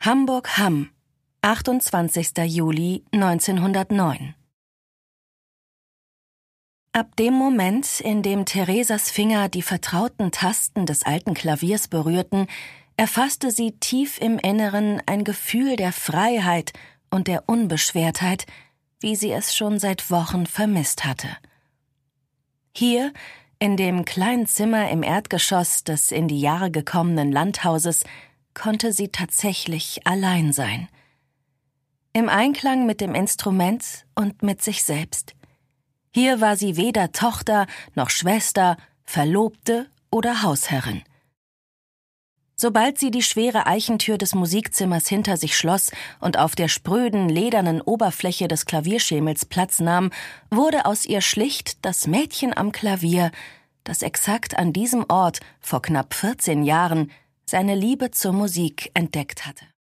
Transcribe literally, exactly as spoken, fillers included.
Hamburg-Hamm, achtundzwanzigster Juli neunzehnhundertneun. Ab dem Moment, in dem Theresas Finger die vertrauten Tasten des alten Klaviers berührten, erfasste sie tief im Inneren ein Gefühl der Freiheit und der Unbeschwertheit, wie sie es schon seit Wochen vermisst hatte. Hier, in dem kleinen Zimmer im Erdgeschoss des in die Jahre gekommenen Landhauses, konnte sie tatsächlich allein sein. Im Einklang mit dem Instrument und mit sich selbst. Hier war sie weder Tochter noch Schwester, Verlobte oder Hausherrin. Sobald sie die schwere Eichentür des Musikzimmers hinter sich schloss und auf der spröden, ledernen Oberfläche des Klavierschemels Platz nahm, wurde aus ihr schlicht das Mädchen am Klavier, das exakt an diesem Ort vor knapp vierzehn Jahren seine Liebe zur Musik entdeckt hatte.